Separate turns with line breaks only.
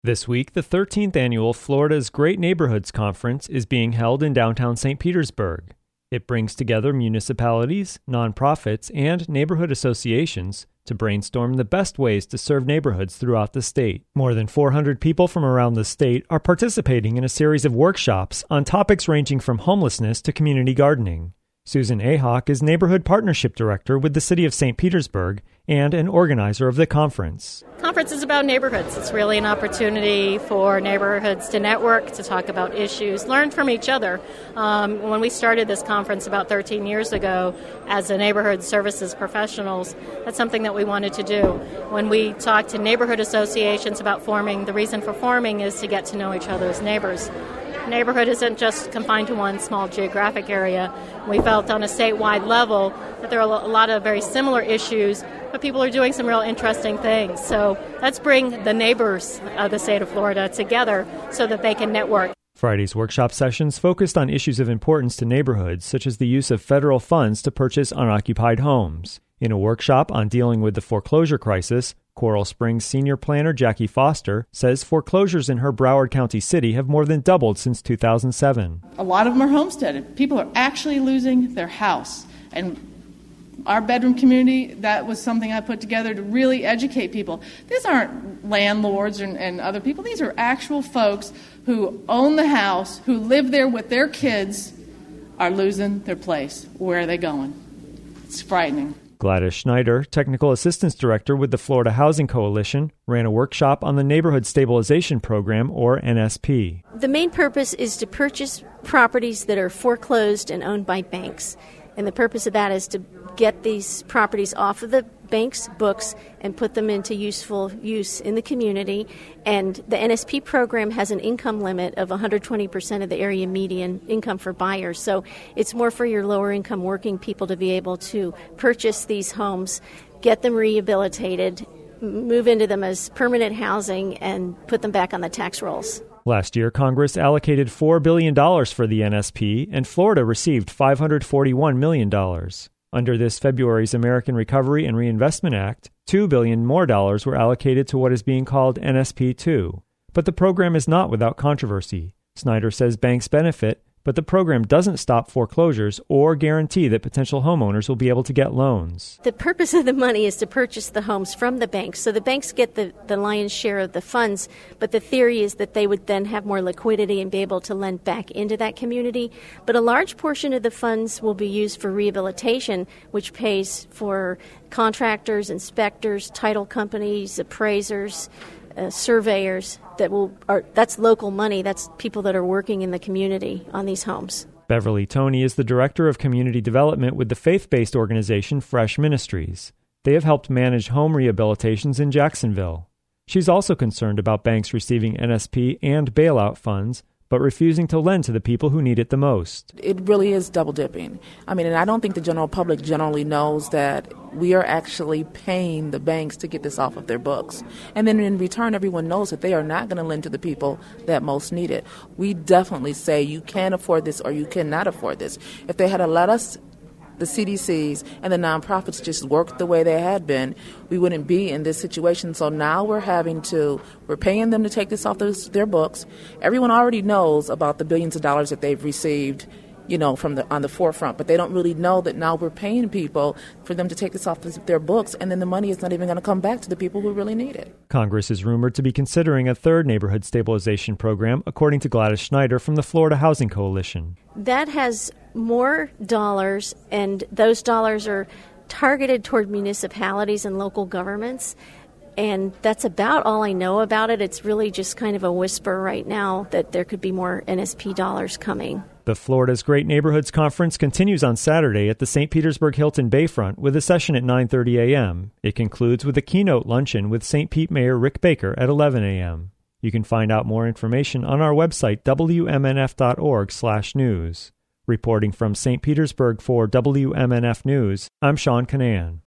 This week, the 13th annual Florida's Great Neighborhoods Conference is being held in downtown St. Petersburg. It brings together municipalities, nonprofits, and neighborhood associations to brainstorm the best ways to serve neighborhoods throughout the state. More than 400 people from around the state are participating in a series of workshops on topics ranging from homelessness to community gardening. Susan Ahawk is Neighborhood Partnership Director with the City of St. Petersburg and an organizer of the conference.
The conference is about neighborhoods. It's really an opportunity for neighborhoods to network, to talk about issues, learn from each other. When we started this conference about 13 years ago as a neighborhood services professionals, that's something that we wanted to do. When we talked to neighborhood associations about forming, the reason for forming is to get to know each other's neighbors. Neighborhood isn't just confined to one small geographic area. We felt on a statewide level that there are a lot of very similar issues, but people are doing some real interesting things. So let's bring the neighbors of the state of Florida together so that they can network.
Friday's workshop sessions focused on issues of importance to neighborhoods, such as the use of federal funds to purchase unoccupied homes. In a workshop on dealing with the foreclosure crisis, Coral Springs senior planner Jackie Foster says foreclosures in her Broward County city have more than doubled since 2007.
A lot of them are homesteaded. People are actually losing their house. And our bedroom community, that was something I put together to really educate people. These aren't landlords and other people. These are actual folks who own the house, who live there with their kids, are losing their place. Where are they going? It's frightening.
Gladys Schneider, Technical Assistance Director with the Florida Housing Coalition, ran a workshop on the Neighborhood Stabilization Program, or NSP.
The main purpose is to purchase properties that are foreclosed and owned by banks. And the purpose of that is to get these properties off of the bank's books and put them into useful use in the community. And the NSP program has an income limit of 120% of the area median income for buyers. So it's more for your lower income working people to be able to purchase these homes, get them rehabilitated, move into them as permanent housing, and put them back on the tax rolls.
Last year, Congress allocated $4 billion for the NSP, and Florida received $541 million. Under this February's American Recovery and Reinvestment Act, $2 billion more were allocated to what is being called NSP 2. But the program is not without controversy. Snyder says banks benefit, but the program doesn't stop foreclosures or guarantee that potential homeowners will be able to get loans.
The purpose of the money is to purchase the homes from the banks. So the banks get the lion's share of the funds, but the theory is that they would then have more liquidity and be able to lend back into that community. But a large portion of the funds will be used for rehabilitation, which pays for contractors, inspectors, title companies, appraisers, surveyors. That's local money. That's people that are working in the community on these homes.
Beverly Toney is the Director of Community Development with the faith-based organization Fresh Ministries. They have helped manage home rehabilitations in Jacksonville. She's also concerned about banks receiving NSP and bailout funds, but refusing to lend to the people who need it the most.
It really is double dipping. And I don't think the general public generally knows that we are actually paying the banks to get this off of their books. And then in return, everyone knows that they are not going to lend to the people that most need it. We definitely say you can afford this or you cannot afford this. If they had let us, the CDCs and the nonprofits, just work the way they had been, we wouldn't be in this situation. So now we're paying them to take this off their books. Everyone already knows about the billions of dollars that they've received, on the forefront, but they don't really know that now we're paying people for them to take this off their books, and then the money is not even going to come back to the people who really need it.
Congress is rumored to be considering a third neighborhood stabilization program, according to Gladys Schneider from the Florida Housing Coalition.
That has more dollars, and those dollars are targeted toward municipalities and local governments. And that's about all I know about it. It's really just kind of a whisper right now that there could be more NSP dollars coming.
The Florida's Great Neighborhoods Conference continues on Saturday at the St. Petersburg Hilton Bayfront with a session at 9:30 a.m. It concludes with a keynote luncheon with St. Pete Mayor Rick Baker at 11 a.m. You can find out more information on our website, wmnf.org/news. Reporting from St. Petersburg for WMNF News, I'm Sean Canan.